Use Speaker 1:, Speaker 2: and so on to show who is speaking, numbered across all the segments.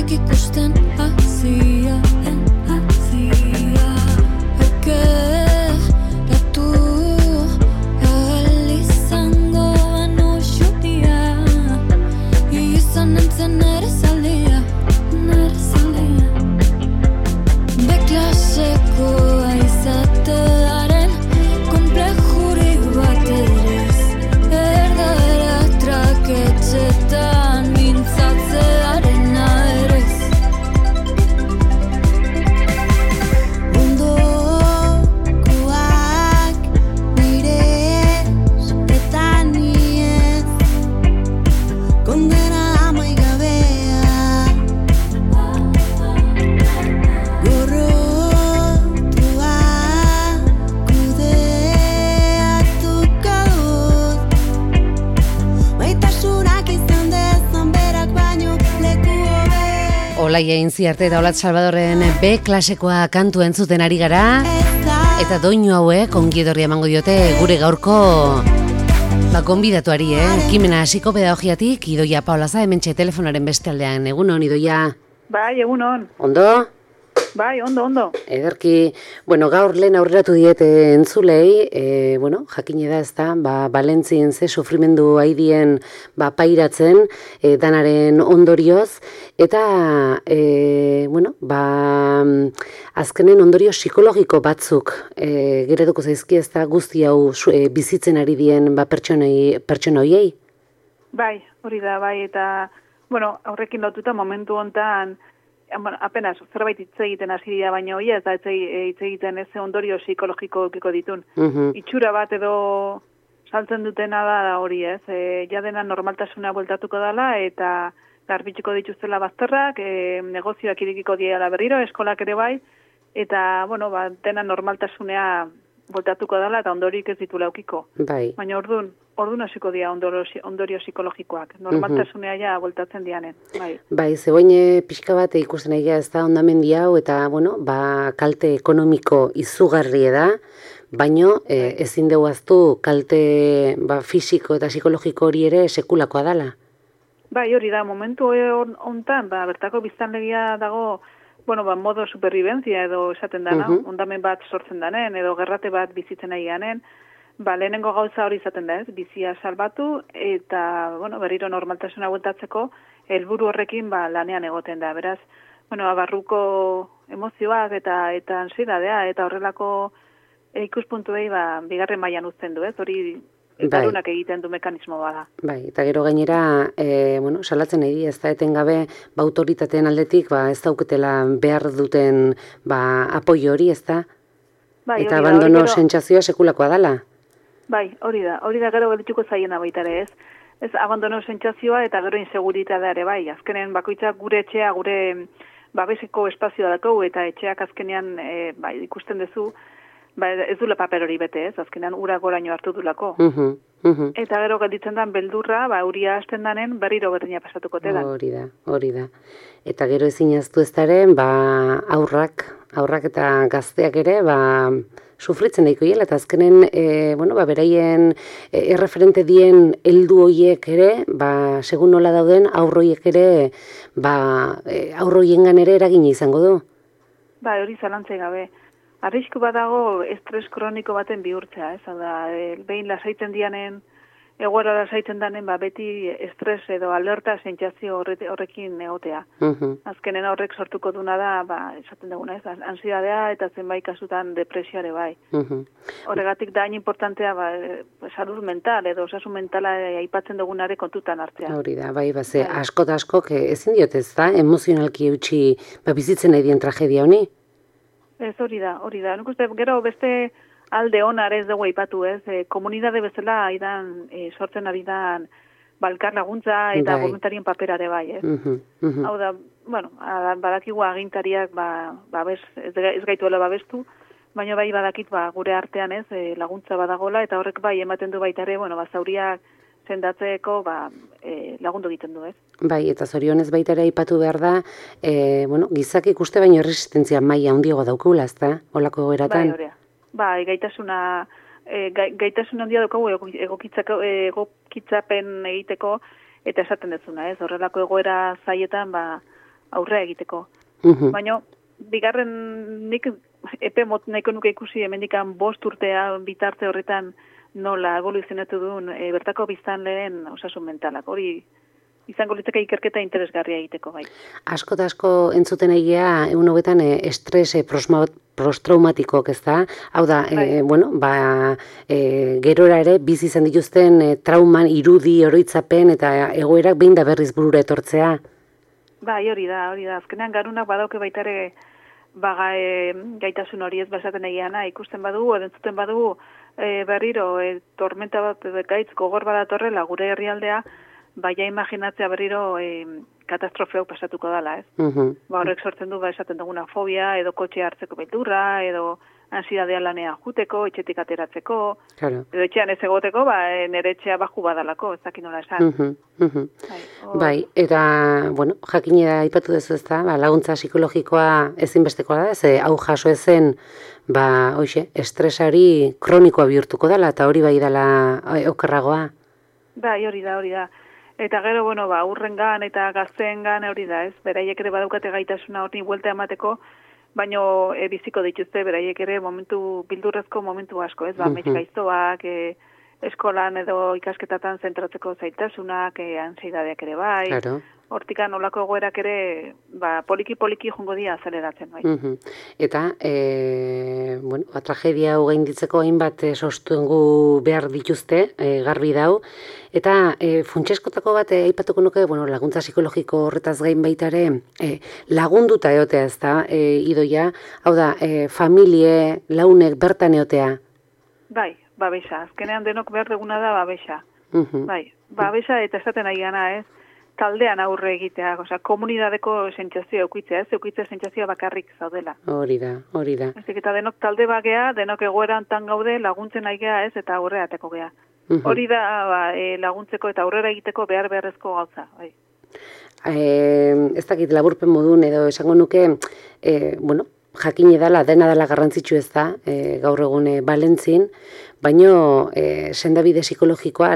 Speaker 1: Nork ikusten hazia, Ekeratu ahal izango banu xutia, izan nintzen nere zaldia, Beklasekoa izatearen konplexurik bat erez, erdara traketxetan mintzatzearen aerez. Mundokoak nire eta niez, kondena amaigabea, gorrotua kudeatuko dut, maitasunak izan dezan berak baino leku hobe.
Speaker 2: Olaia Intziarte eta Olat Salvadorren B klasekoa kantu entzuten ari gara, eta doinu hauek ongi etorria emango diote gure gaurko gonbidatuari, ekimena hasiko pedagogiatik, Idoia Paolaza, hementxe telefonaren beste aldean. Egunon, Idoia?
Speaker 3: Bai, egunon.
Speaker 2: Ondo?
Speaker 3: Bai, ondo.
Speaker 2: Ederki, gaur lehen aurreratu diete entzulei, jakine da ez da, Valentzien ze sufrimendu haidien pairatzen danaren ondorioz, eta, azkenen ondorio psikologiko batzuk geratuko zaizki ez da guzti hau bizitzen ari dien pertsona hoiei?
Speaker 3: Bai, hori da, bai, eta, aurrekin lotuta momentu hontan, apenas zerbait hitz egiten hasi dira, baina hori ez da hitz egiten ez ondorio psikologiko ditun. Itxura bat edo saltzen dutena da hori ez, ja dena normaltasuna bueltatuko dela eta garbitxiko dituztela bazterrak, negozioak irekiko diela berriro, eskolak ere bai, eta, dena normaltasunea bueltatuko dela eta ondorik ez ditu laukiko.
Speaker 2: Bai.
Speaker 3: Baina orduan hasiko dira ondorio psikologikoak. Normaltasunea ja bueltatzen dianen.
Speaker 2: Bai, zegoen pixka bat ikusten egia ez da ondamendi hau eta, kalte ekonomiko izugarri da, baino ezin dugu aztu kalte fisiko eta psikologiko hori ere sekulakoa dela.
Speaker 3: Bai, hori da, momentu hontan, bertako biztanlegia dago, modo supervivencia edo esaten dana, ondamen bat sortzen danen, edo gerrate bat bizitzen nahi ganen, lehenengo gauza hori izaten da ez, bizia salbatu, eta, berriro normaltasuna bueltatzeko, helburu horrekin lanean egoten da, beraz, barruko emozioak eta ansiedadea, eta horrelako ikuspuntuei bigarren mailan uzten du, ez, hori etarunak egiten du mekanismo bada.
Speaker 2: Bai, eta gero gainera, salatzen nahi ez da etengabe, autoritateen aldetik, ez dauketela behar duten apoio hori, ez da?
Speaker 3: Bai,
Speaker 2: eta abandono sentsazioa sekulakoa dela?
Speaker 3: Bai, hori da gero geldituko zaiena baita ere, ez? Ez abandono sentsazioa eta gero inseguritatea ere bai. Azkenen bakoitzak gure etxea, gure babeseko espazioa dako, eta etxeak azkenean ikusten duzu, ez dula paper hori bete, ez? Azkenean ura goraino hartu dulako. Eta gero gelditzen dan beldurra, uria hasten danen berriro berdina pasatuko te da.
Speaker 2: Hori da. Eta gero ezin aztu ez daren, aurrak eta gazteak ere, sufritzen daiko hiela, eta azkenen, beraien erreferente dien heldu hoiek ere, segun nola dauden, aurroiek ere, aurroiengan ere eragina izango du.
Speaker 3: Hori zalantzai gabe. Arrisku badago estres kroniko baten bihurtzea, ez? Hau da, behin lasaiten dianen, egoera lasaiten danen, beti estres edo alerta sentsazio horrekin egotea. Azkenen horrek sortuko duna da, esaten duguna, ez? Ansiedadea eta zenbait kasutan depresioare bai. Horregatik da hain importantea, salud mental edo osasun mentala aipatzen dugunare kontutan hartzea.
Speaker 2: Hori da, asko eta askok ezin diote ez da, emozionalki eutxi bizitzen nahi dien tragedia honi?
Speaker 3: Ez hori da. Nik uste, gero beste alde onar ez dugu aipatu, ez? Komunidade bezala sortzen ari da balkar laguntza eta voluntarien paperare bai, ez? Hau da, badakigu agintariak ez gaituela babestu, baina bai badakit gure artean ez laguntza badagola eta horrek bai ematen du baita ere, zauriak sendatzeko lagundu egiten du, ez?
Speaker 2: Bai, eta zorionez baita ere aipatu behar da, gizak ikuste baino resistentzia maila handiago daukula, ezta? Holako egoeratan.
Speaker 3: Bai, gaitasun handia daukagu egokitzapen egiteko eta esaten dezuna, ez? Horrelako egoera zaietan, aurrea egiteko. Baina, bigarren nik epe mot nahiko nuke ikusi hemendikan 5 urtea bitarte horretan nola evoluzionatu duen bertako biztanleen osasun mentalak. Hori izango litzake ikerketa interesgarria egiteko, bai.
Speaker 2: Asko eta asko entzuten egia, egun hogetan estres postraumatikok, ez da? Hau da, gerora ere bizi izan dituzten trauman irudi, oroitzapen eta egoerak behin da berriz burura etortzea.
Speaker 3: Bai, hori da. Azkenean garunak badauke baitare gaitasun hori ez basaten egiana, ikusten badugu, edo entzuten badugu berriro tormenta bat gaitz gogor badatorrela gure herrialdea, baina imaginatzea berriro katastrofeak pasatuko dela, ez? Horrek sortzen du esaten duguna fobia, edo kotxe hartzeko beldurra, edo ansiedadea lanean juteko, etxetik ateratzeko, edo etxean ez egoteko, nire etxea baju badalako, ez dakit nola esan.
Speaker 2: Bai, eta, jakine da aipatu duzu ez da, laguntza psikologikoa ezinbestekoa da, hau jaso ezen, estresari kronikoa bihurtuko dela, eta hori bai dela okerragoa.
Speaker 3: Bai, hori da. Eta gero, aurrengan eta gazteengan hori da, ez? Beraiek ere badaukate gaitasuna hori buelta emateko, baino biziko dituzte beraiek ere bildurrezko momentu asko, ez? Amets gaiztoak, eskolan edo ikasketatan zentratzeko zaitasunak, antsiedadeak ere bai. Hortikan olako egoerak ere, poliki-poliki jongo dira azeleratzen, bai.
Speaker 2: Eta, tragedia hau gainditzeko hainbat sostengu behar dituzte, garbi dau. Eta funtseskotako bat aipatuko nuke, laguntza psikologiko horretaz gain baitare, lagunduta eotea ez da, Idoia, hau da, familie, launek bertan eotea.
Speaker 3: Bai, babesa, azkenean denok behar duguna da babesa. Bai, babesa eta esaten ari gana, ez? Taldean aurre egitea, komunidadeko sentsazioa eukitzea, ez eukitzea sentsazioa bakarrik zaudela.
Speaker 2: Hori da.
Speaker 3: Eta denok talde bagea, denok egoera hontan gaude, laguntzen ari gea, ez, eta aurrera ateko gea. Hori da laguntzeko eta aurrera egiteko beharrezko gauza. Bai.
Speaker 2: Ez dakit laburpen modun edo esango nuke, jakine dela, dena dela garrantzitsu ez da, gaur egun Balentzin, baino sendabide psikologikoa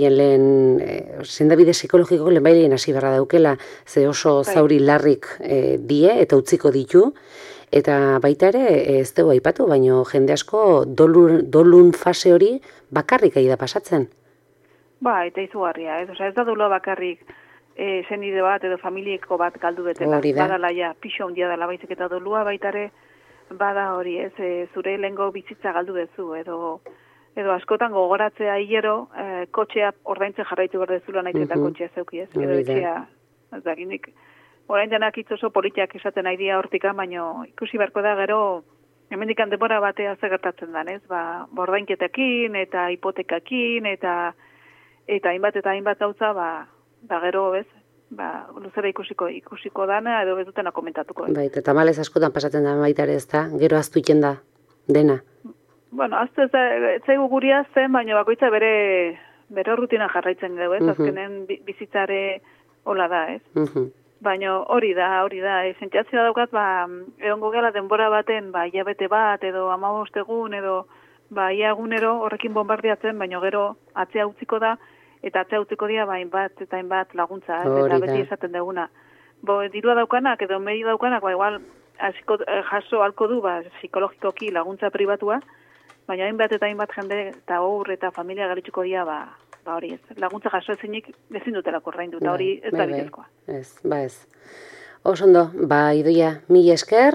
Speaker 2: sendabide psikologiko lehenbailen hasi beharra daukela, ze oso zauri larrik die eta utziko ditu, eta baita ere ez dugu aipatu, baino jende asko dolun fase hori bakarrik ari da pasatzen.
Speaker 3: Eta izugarria, ez da dolua bakarrik zenide bat edo familieko bat galdu betela. Badala pixo handia dela baizik eta dolua baitare, bada hori ez, zure lehengo bizitza galdu dezu, edo askotan gogoratzea hilero, kotxea ordaintzen jarraitu behar dezula nahi eta kotxea zeuki ez, edo etxea, ez dakinik, orain denak oso politiak esaten nahi dia hortika, baino ikusi beharko da gero, hemendikan denbora batea ze gertatzen dan, ez, ordainketakin eta hipotekakin eta hainbat gauza, gero, ez, luzera ikusiko dana edo ez dutena komentatuko.
Speaker 2: Eta tamalez askotan pasatzen da baita ere ez da, gero aztu iken da, dena.
Speaker 3: Aztu ez zaigu guria zen, baina bakoitza bere rutina jarraitzen dugu, ez, azkenen bizitzare hola da, ez. Baina hori da, sentsazioa daukat, egongo gela denbora baten, hilabete bat, edo 15 egun, edo ia egunero horrekin bombardeatzen, baina gero atzea utziko da, eta atzea utziko dira hainbat laguntza, eta beti esaten duguna. Dirua daukanak, edo meri daukanak, igual jaso halko du, psikologikoki laguntza pribatua, baina hainbat jende, eta hor eta familia garitxuko dira, hori ez. Laguntza jaso ezinik ezin dutelako ordaindu, eta hori ez da bidezkoa.
Speaker 2: Ez. Osondo, Idoia, mila esker,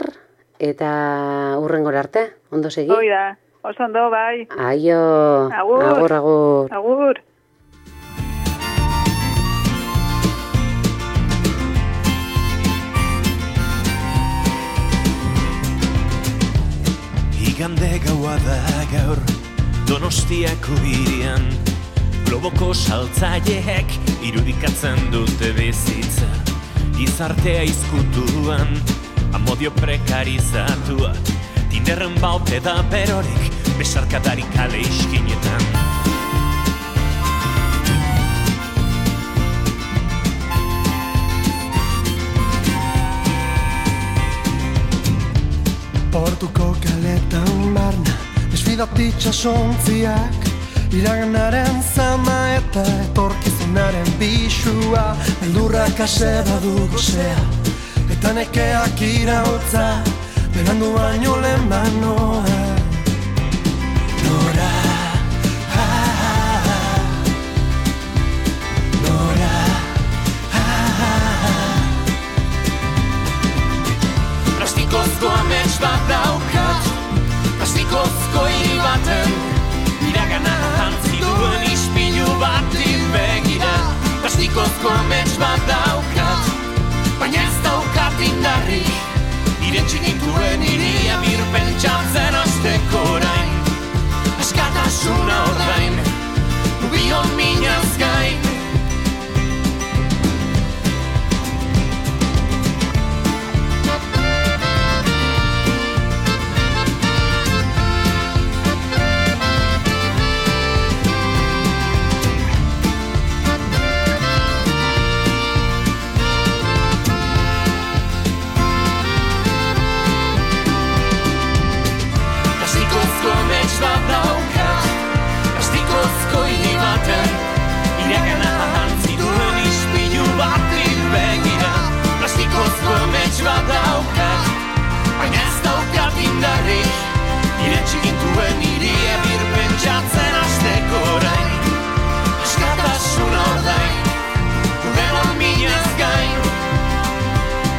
Speaker 2: eta hurrengora arte, ondo segi?
Speaker 3: Hoi da, osondo, bai.
Speaker 2: Aio, agur.
Speaker 3: Agur.
Speaker 4: Igande gaua da gaur, Donostiako hirian, globoko saltzaileek irudikatzen dute bizitza. Gizartea izkutuan, amodio prekarizatua, Tinderren baute da berorik, besarkadarik kale iskinetan.
Speaker 5: Portuko kaletan barna, desfidatitxa sontziak, iraganaren zama eta etorkizunaren bisua, beldurrak ase badu gozea, nekeak irautza, berandu baino lehen banoa. Nora, Nora,
Speaker 4: Plastikozko amets bat daukat, plastikozko hiri baten, iragana jantzi duen ispilu bati begira. Plastikozko amets bat daukat, baina ez daukat indarrik, irentsi nituen iria birpentsatzen azteko orain. Askatasuna ordain, bion minaz gain. Plastikozko amets bat daukat,